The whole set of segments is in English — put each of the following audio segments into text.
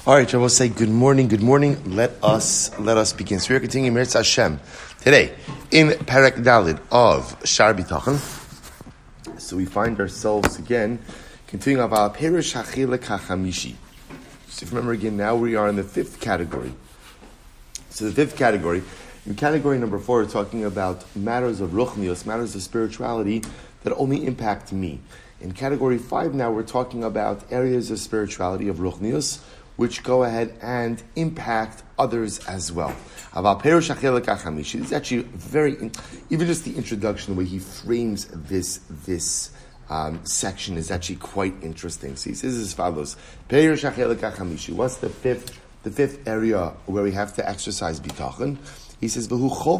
All right, I will say good morning. Good morning. Let us begin. So we are continuing Meretz Hashem today in Perek Dalid of Shar Bitachon. So we find ourselves again continuing about Perush Hachilek HaChamishi. So if you remember again, now we are in the fifth category. So the fifth category, in category number 4, we're talking about matters of ruchnius, matters of spirituality that only impact me. In category 5 now, we're talking about areas of spirituality of ruchnius which go ahead and impact others as well. This is actually very, even just the introduction, the way he frames this section is actually quite interesting. So he says as follows: what's the fifth area where we have to exercise bitachon? He says,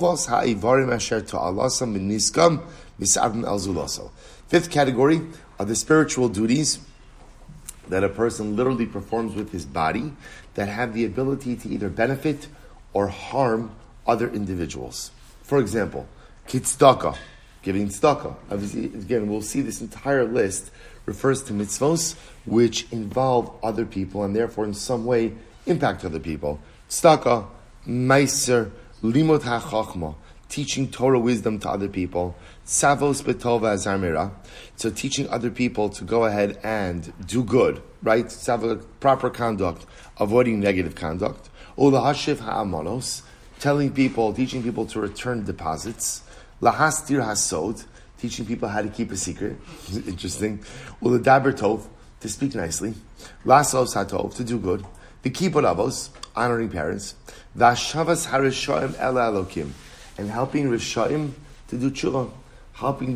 fifth category are the spiritual duties that a person literally performs with his body that have the ability to either benefit or harm other individuals. For example, kitzdaka, giving tzedakah. Obviously, again, we'll see this entire list refers to mitzvos which involve other people and therefore in some way impact other people. Tzedakah, meiser, limot hachachma, teaching Torah wisdom to other people. Savos betova zarmira, so teaching other people to go ahead and do good, right? Proper conduct, avoiding negative conduct. Ulahashiv ha'amanos, teaching people to return deposits. Lahastir hasod, teaching people how to keep a secret. Interesting. Uladaber tov, to speak nicely. Lasos hatov, to do good. V'kibud avos, honoring parents. V'ashavas harishaim ela elokim, and helping rishaim to do tshuva. Helping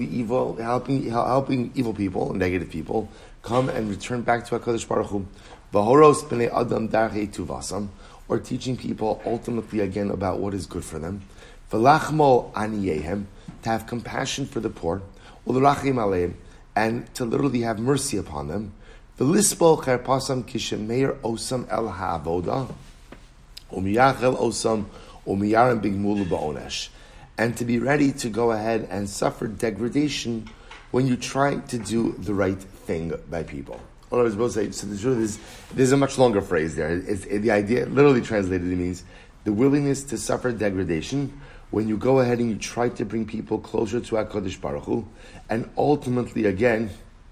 evil people, negative people, come and return back to HaKadosh Baruch Hu. V'horos b'nei adam darhei tuvasam, or teaching people ultimately again about what is good for them. V'lachmo aniyehem, to have compassion for the poor. U'l'rachim aleim, and to literally have mercy upon them. V'lispo cherpasam kishemeir osam el ha'avoda, u'miyachel osam u'miyarim bigmulu ba'onesh. And to be ready to go ahead and suffer degradation when you try to do the right thing by people. What I was supposed to say, so the truth is, there's a much longer phrase there. The idea, literally translated, it means the willingness to suffer degradation when you go ahead and you try to bring people closer to HaKadosh Baruch Hu, and ultimately again,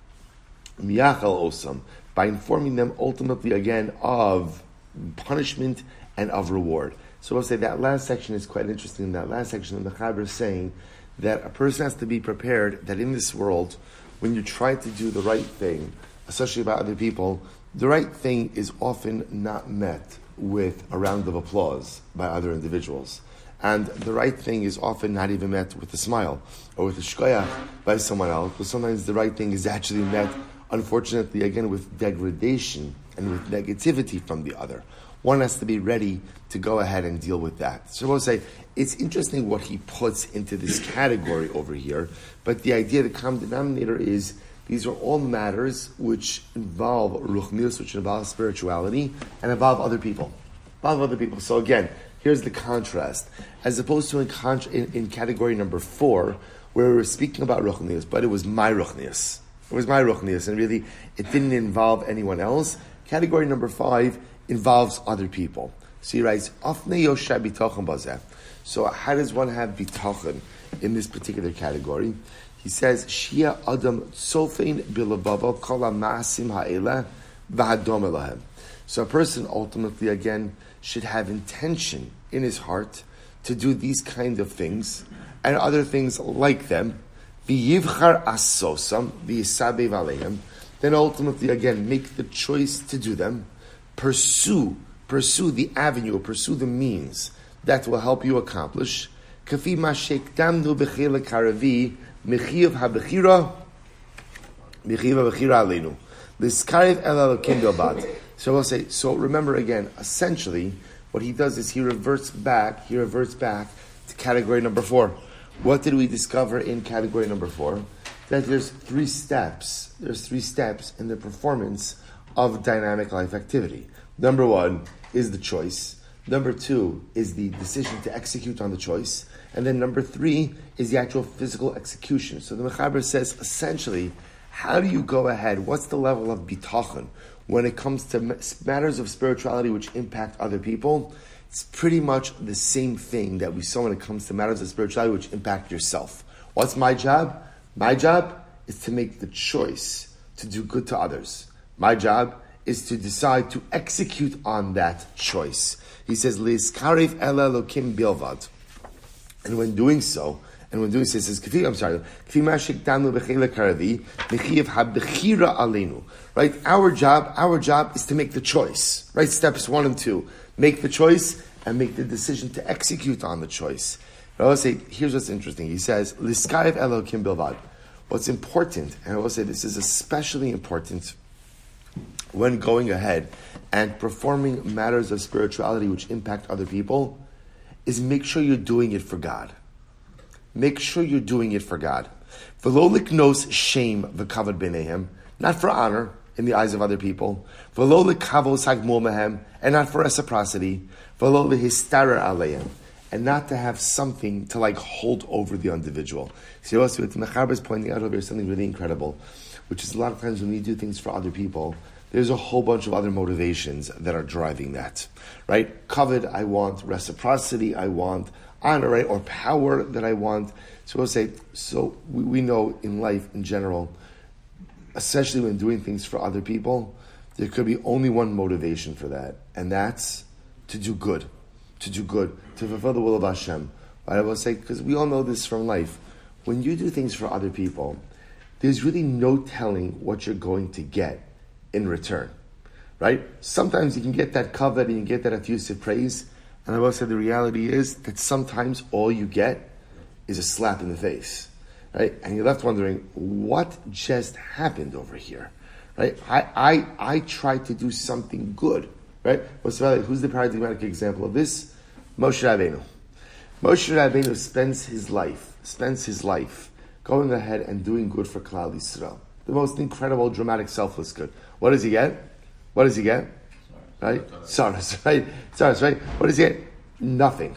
miyachal osam, by informing them ultimately again of punishment and of reward. So I'll say that last section is quite interesting. In that last section, the Mechaber is saying that a person has to be prepared that in this world, when you try to do the right thing, especially about other people, the right thing is often not met with a round of applause by other individuals. And the right thing is often not even met with a smile or with a shkoyach by someone else. But sometimes the right thing is actually met, unfortunately, again, with degradation and with negativity from the other. One has to be ready to go ahead and deal with that. So I will say, it's interesting what he puts into this category over here, but the idea, the common denominator is, these are all matters which involve ruchnius, which involve spirituality, and involve other people. So again, here's the contrast. As opposed to in category number 4, where we were speaking about ruchnius, but it was my ruchnius. It was my ruchnius, and really, it didn't involve anyone else. Category number 5 involves other people. So he writes, Afne Yosha bitachon bazeh. So how does one have bitachon in this particular category? He says, Shia Adam Tsofein Bilabava Kala Maasim Ha'ela V'Hadom Elahem. So a person ultimately, again, should have intention in his heart to do these kind of things and other things like them. V'yivchar asosam v'yisabev alehem. Then ultimately, again, make the choice to do them. Pursue the avenue, pursue the means that will help you accomplish. Kafi mashek damnu b'chilek haravi mechiv habechira aleinu l'skarev el elokim bilbad. So we'll say. So remember again. Essentially, what he does is he reverts back to category number 4. What did we discover in category number 4? That there's 3 steps. There's 3 steps in the performance of dynamic life activity. Number 1 is the choice. Number 2 is the decision to execute on the choice. And then number 3 is the actual physical execution. So the Mechaber says, essentially, how do you go ahead? What's the level of bitachon when it comes to matters of spirituality which impact other people, it's pretty much the same thing that we saw when it comes to matters of spirituality which impact yourself. What's my job? My job is to make the choice to do good to others. My job is to decide to execute on that choice. He says, "Li'iskarif ela Elokim bilvad," and when doing so, he says, "Kfi mashik danu b'chele karavi mechiyev habechira alenu." Right, our job is to make the choice. Right, steps 1 and 2, make the choice and make the decision to execute on the choice. But I will say, here's what's interesting. He says, "Li'iskarif ela Elokim bilvad." What's important, and I will say this is especially important when going ahead and performing matters of spirituality which impact other people, is make sure you're doing it for God. Make sure you're doing it for God. V'lo liknos shame v'kavod b'neihem, not for honor in the eyes of other people. V'lo likavos hagmul mehem, and not for reciprocity. V'lo lihistarer aleihem, and not to have something to hold over the individual. See, also what the Mechaber is pointing out over here, something really incredible, which is a lot of times when we do things for other people, there's a whole bunch of other motivations that are driving that, right? Kavod, I want reciprocity, I want honor, right? Or power that I want. So we'll say, we know in life in general, especially when doing things for other people, there could be only one motivation for that, and that's to do good, to fulfill the will of Hashem. Right? I will say, because we all know this from life, when you do things for other people, there's really no telling what you're going to get in return, right? Sometimes you can get that kavod and you get that effusive praise, and I will say the reality is that sometimes all you get is a slap in the face, right? And you're left wondering, what just happened over here, right? I tried to do something good, right? Who's the paradigmatic example of this? Moshe Rabbeinu. Moshe Rabbeinu spends his life going ahead and doing good for Klal Yisrael. The most incredible, dramatic, selfless good. What does he get? Right? Saras, right? Saras, right? What does he get? Nothing.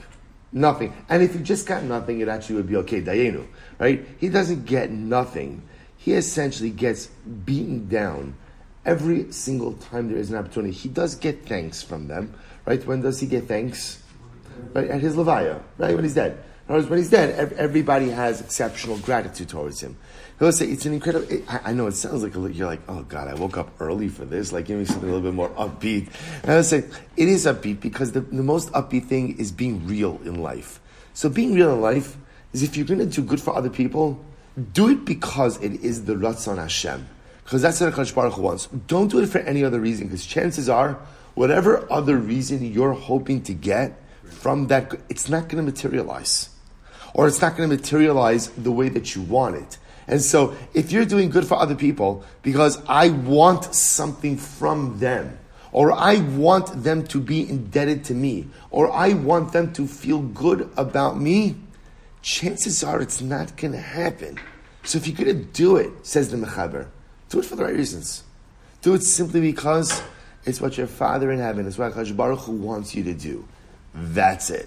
And if he just got nothing, it actually would be okay. Dayenu, right? He doesn't get nothing. He essentially gets beaten down every single time there is an opportunity. He does get thanks from them, right? When does he get thanks? Right? At his levaya, right? When he's dead. In other words, when he's dead, everybody has exceptional gratitude towards him. He'll say, it's an incredible... I know it sounds like you're like, oh God, I woke up early for this. Give me something a little bit more upbeat. And I'll say, it is upbeat because the most upbeat thing is being real in life. So being real in life is if you're going to do good for other people, do it because it is the Ratzon Hashem. Because that's what HaKadosh Baruch Hu wants. Don't do it for any other reason, because chances are, whatever other reason you're hoping to get from that, it's not going to materialize. Or it's not going to materialize the way that you want it. And so, if you're doing good for other people because I want something from them, or I want them to be indebted to me, or I want them to feel good about me, chances are it's not going to happen. So if you're going to do it, says the Mechaber, do it for the right reasons. Do it simply because it's what your Father in heaven, it's what HaKadosh Baruch Hu wants you to do. That's it.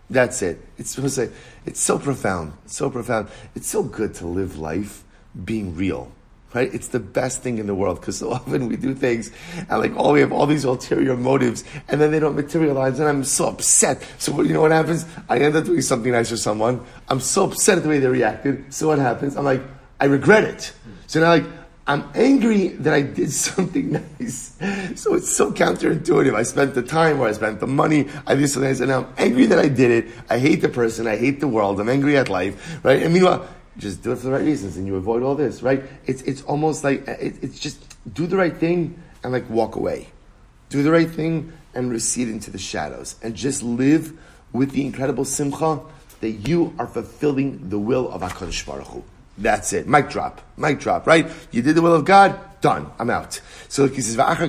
It's so profound. It's so profound. It's so good to live life being real, right? It's the best thing in the world, because so often we do things and we have all these ulterior motives, and then they don't materialize, and I'm so upset. So you know what happens? I end up doing something nice for someone. I'm so upset at the way they reacted. So what happens? I'm like, I regret it. So now I'm angry that I did something nice. So it's so counterintuitive. I spent the time or I spent the money. I did something nice, and now I'm angry that I did it. I hate the person. I hate the world. I'm angry at life, right? And meanwhile, just do it for the right reasons, and you avoid all this, right? It's almost like it's just do the right thing and walk away. Do the right thing and recede into the shadows, and just live with the incredible simcha that you are fulfilling the will of HaKadosh Baruch Hu. That's it. Mic drop, right? You did the will of God, done. I'm out. So he says, and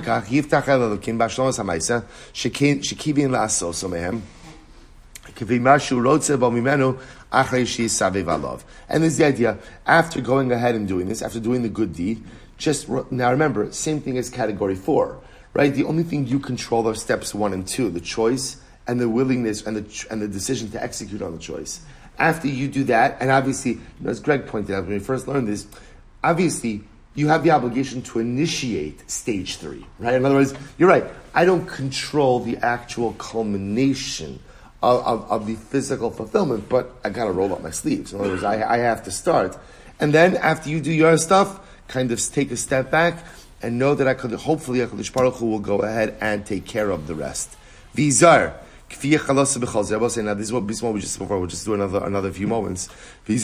there's the idea, after going ahead and doing this, after doing the good deed, now remember, same thing as category 4, right? The only thing you control are steps 1 and 2, the choice and the willingness and the decision to execute on the choice. After you do that, and obviously, as Greg pointed out when we first learned this, obviously you have the obligation to initiate stage 3, right? In other words, you're right. I don't control the actual culmination of the physical fulfillment, but I got to roll up my sleeves. In other words, I have to start. And then after you do your stuff, kind of take a step back and know that hopefully HaKadosh Baruch Hu will go ahead and take care of the rest. Vizar. Now this is what we just before. We'll just do another few moments. This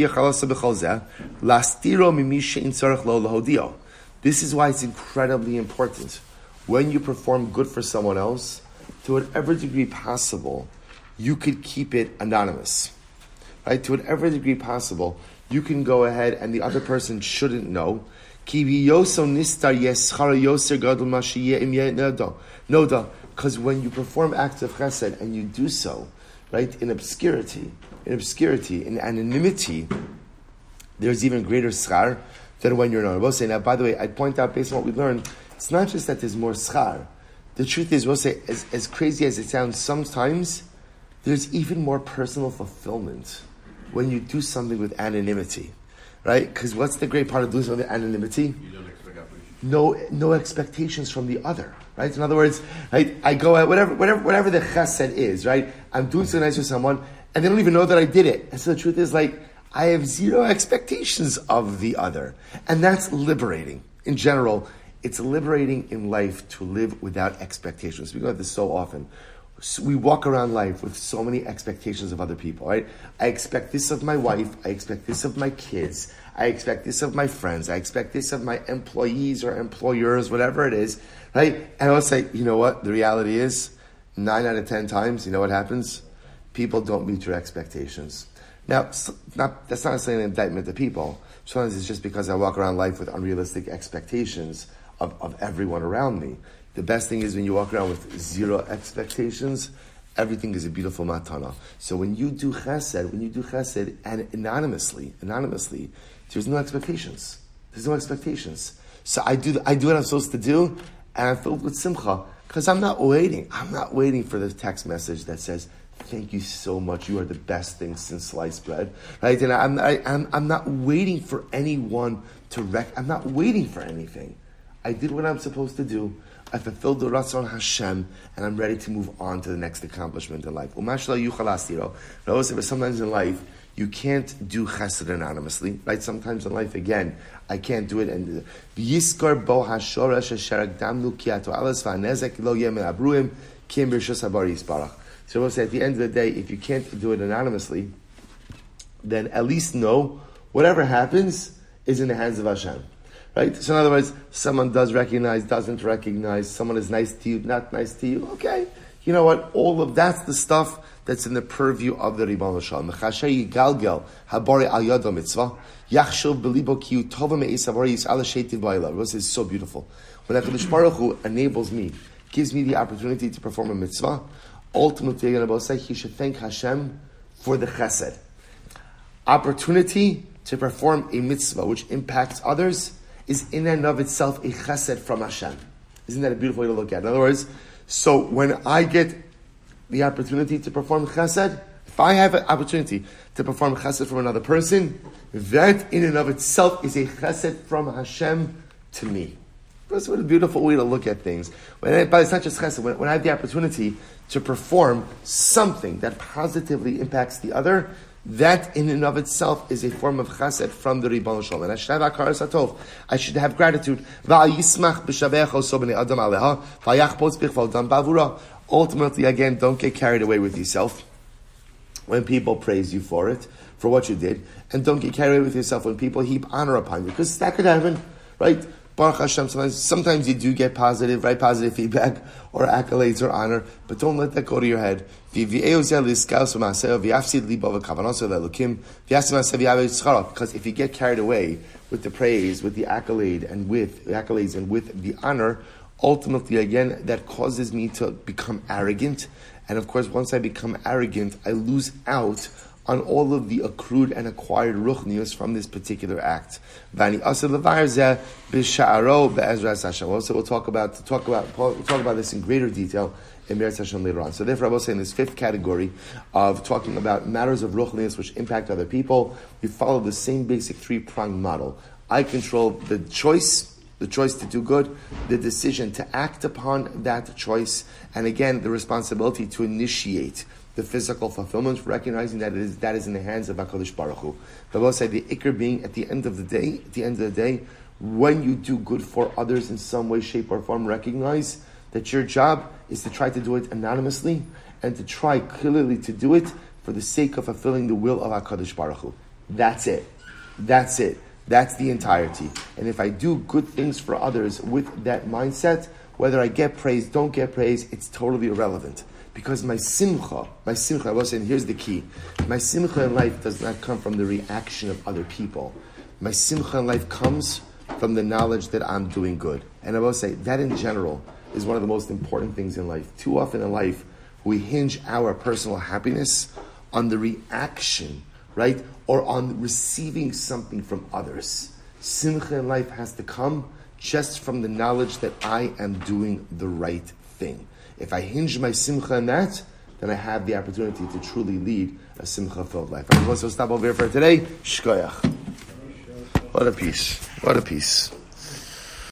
is why it's incredibly important when you perform good for someone else, to whatever degree possible, you could keep it anonymous, right? To whatever degree possible, you can go ahead and the other person shouldn't know. Because when you perform acts of chesed and you do so, right, in obscurity, in anonymity, there's even greater schar than when you're known. We'll say, now, by the way, I'd point out based on what we learned, it's not just that there's more schar. The truth is, we'll say, as crazy as it sounds, sometimes there's even more personal fulfillment when you do something with anonymity, right? Because what's the great part of doing something with anonymity? You don't expect appreciation. No expectations from the other, right? In other words, right, I go at whatever the chesed is, right? I'm doing something nice with someone, and they don't even know that I did it. And so the truth is, like, I have zero expectations of the other. And that's liberating. In general, it's liberating in life to live without expectations. We go at this so often. So we walk around life with so many expectations of other people, right? I expect this of my wife. I expect this of my kids. I expect this of my friends. I expect this of my employees or employers, whatever it is, right? And I'll say, you know what? The reality is, 9 out of 10 times, you know what happens? People don't meet your expectations. Now, that's not necessarily an indictment of people. Sometimes it's just because I walk around life with unrealistic expectations of everyone around me. The best thing is when you walk around with zero expectations, everything is a beautiful matana. So when you do chesed and anonymously, there's no expectations. So I do what I'm supposed to do, and I'm filled with simcha, because I'm not waiting for the text message that says, "Thank you so much. You are the best thing since sliced bread." Right? And I'm not waiting for anyone I'm not waiting for anything. I did what I'm supposed to do. I fulfilled the Ratzon Hashem, and I'm ready to move on to the next accomplishment in life. But sometimes in life, you can't do chesed anonymously, right? Sometimes in life, again, I can't do it. And so we'll say at the end of the day, if you can't do it anonymously, then at least know whatever happens is in the hands of Hashem. Right? So in other words, someone does recognize, doesn't recognize, someone is nice to you, not nice to you, okay. You know what? All of that's the stuff that's in the purview of the Ribbon Shalom. Mechashay yigalgel habari al yado mitzvah yachshov belibo ki utova me'is habari yis'al sheitiv ba'ila. This is so beautiful. When HaKadosh Baruch Hu enables me, gives me the opportunity to perform a mitzvah, ultimately you're going to say he should thank Hashem for the chesed. Opportunity to perform a mitzvah which impacts others is in and of itself a chesed from Hashem. Isn't that a beautiful way to look at it? In other words, so when I get the opportunity to perform chesed, if I have an opportunity to perform chesed from another person, that in and of itself is a chesed from Hashem to me. That's what a beautiful way to look at things. But it's not just chesed. When I have the opportunity to perform something that positively impacts the other, that in and of itself is a form of chesed from the Ribbon Shalom. And I should have akaras hatov. I should have gratitude. Ultimately, again, don't get carried away with yourself when people praise you for it, for what you did. And don't get carried away with yourself when people heap honor upon you. Because that could happen, right? Baruch Hashem, sometimes you do get positive feedback or accolades or honor, but don't let that go to your head. Because if you get carried away with the praise, with the accolades and with the honor, ultimately, again, that causes me to become arrogant. And of course, once I become arrogant, I lose out on all of the accrued and acquired ruchnius from this particular act. Also, we'll talk about this in greater detail in Meretz Hashem later on. So therefore, I will say in this fifth category of talking about matters of ruchnius which impact other people, we follow the same basic three-pronged model I control the choice to do good, the decision to act upon that choice, and again, the responsibility to initiate the physical fulfillment, recognizing that that is in the hands of HaKadosh Baruch Hu. The Lord said the ikr being at the end of the day, when you do good for others in some way, shape, or form, recognize that your job is to try to do it anonymously and to try clearly to do it for the sake of fulfilling the will of HaKadosh Baruch Hu. That's it. That's the entirety. And if I do good things for others with that mindset, whether I get praise, don't get praise, it's totally irrelevant. Because my simcha, I was saying, here's the key. My simcha in life does not come from the reaction of other people. My simcha in life comes from the knowledge that I'm doing good. And I will say, that in general is one of the most important things in life. Too often in life, we hinge our personal happiness on the reaction, right? Or on receiving something from others. Simcha in life has to come just from the knowledge that I am doing the right thing. If I hinge my simcha on that, then I have the opportunity to truly lead a simcha-filled life. I'm going to stop over here for today. Shkoyach. What a peace. What a peace.